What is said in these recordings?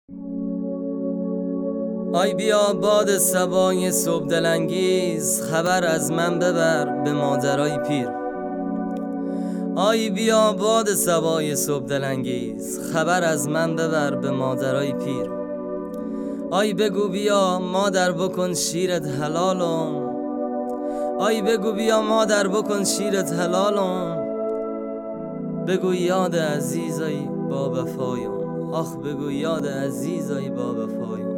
آی بیا باد صبای صبح دلانگیز، خبر از من ببر به مادرای پیر. آی بیا باد صبای صبح دلانگیز، خبر از من ببر به مادرای پیر. آی بگو بیا مادر بکن شیرت حلالم، آی بگو بیا مادر بکن شیرت حلالم. بگو یاد عزیزای با وفایم، آخ بگو یاد عزیزای با وفایم.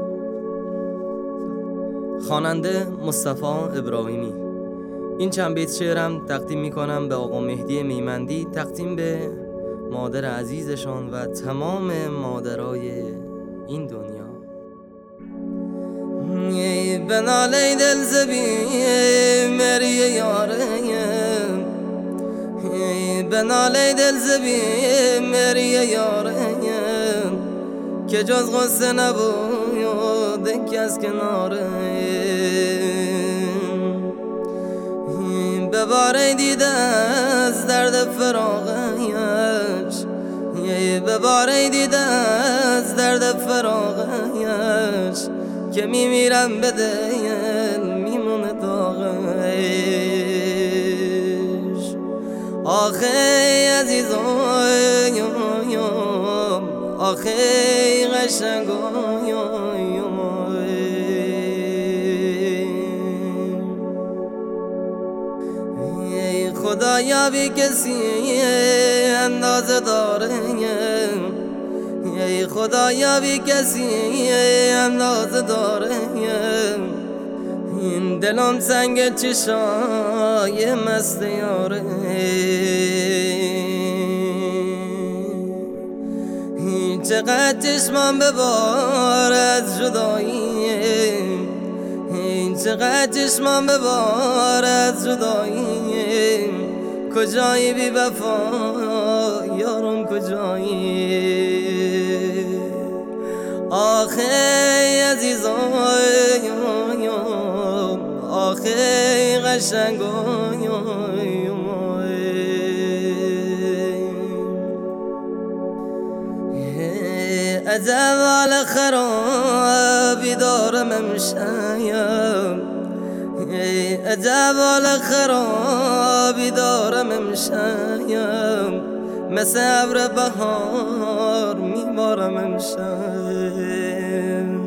خواننده مصطفی ابراهیمی. این چند بیت شعرم تقدیم میکنم به آقا مهدی میمندی، تقدیم به مادر عزیزشان و تمام مادرای این دنیا. بنالی دل زبی مری یاریم، بنالی دل زبی مری یاریم، که جز غصه نبود کس کناریم. بباره دیده از درد فراغش، بباره دیده از درد فراغش، که میمیرم به دل میمونه داغش. آخی عزیزایم، آخی قشنگایم، خدایا بی کسی اندازه داره، خدایا بی کسی اندازه داره. این دلم سنگ چشای مست یاره، چقدر چشمم ببار از جدایی، چقدر چشمم ببار از جدایی. کجایی بی وفا یارم کجایی؟ آخی عزیزایم، آخی قشنگایم. عجب حال خرابی دارم امشب، عجب حال خرابی دارم امشب، مثل ابر بهار میبارم امشب.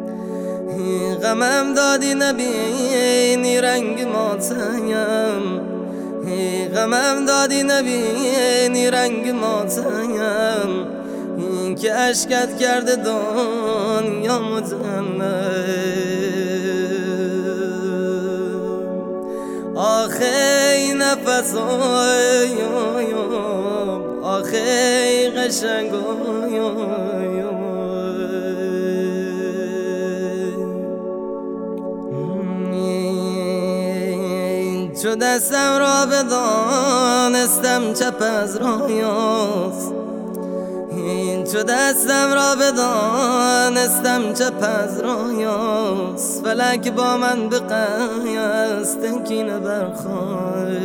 غمم دادی نبینی رنگ ماتم، غمم دادی نبینی رنگ ماتم، که عشقت کرده دنیا جهنم. آخی نفسایم، آخی قشنگایم، چو دستم را بدانستم چپ از رایاست، چو دستم را بدانستم چپ از رایاست. فلک با من به قصد کینه برخواست،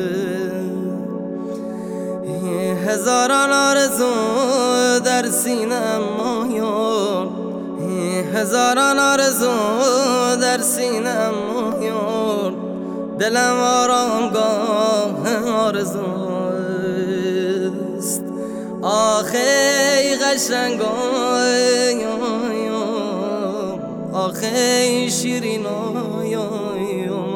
هزاران آرزو در سینه‌ام مایان، هزاران آرزو در سینه‌ام مایان. دلم آرامگاه آرزوست، آخی قشنگایم، آخی شیرینایم.